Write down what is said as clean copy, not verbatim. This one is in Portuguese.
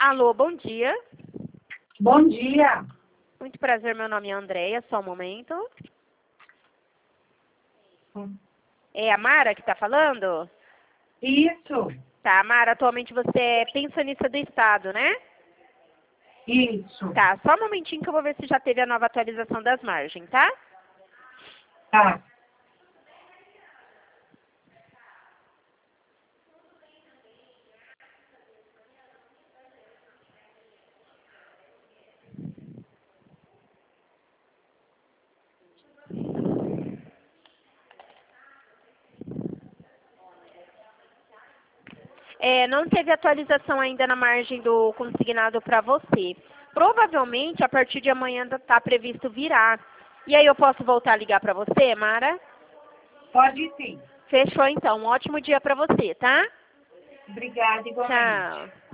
Alô, bom dia. Bom dia. Muito prazer, meu nome é Andréia, só um momento. É a Mara que está falando? Isso, Tá, Mara, atualmente você é pensionista do Estado, né? isso. Tá, só um momentinho que eu vou ver se já teve a nova atualização das margens, tá? Tá. Não teve atualização ainda na margem do consignado para você. Provavelmente, a partir de amanhã está previsto virar. E aí eu posso voltar a ligar para você, Mara? Pode sim. Fechou, então. Um ótimo dia para você, tá? Obrigada, igualmente. Tchau.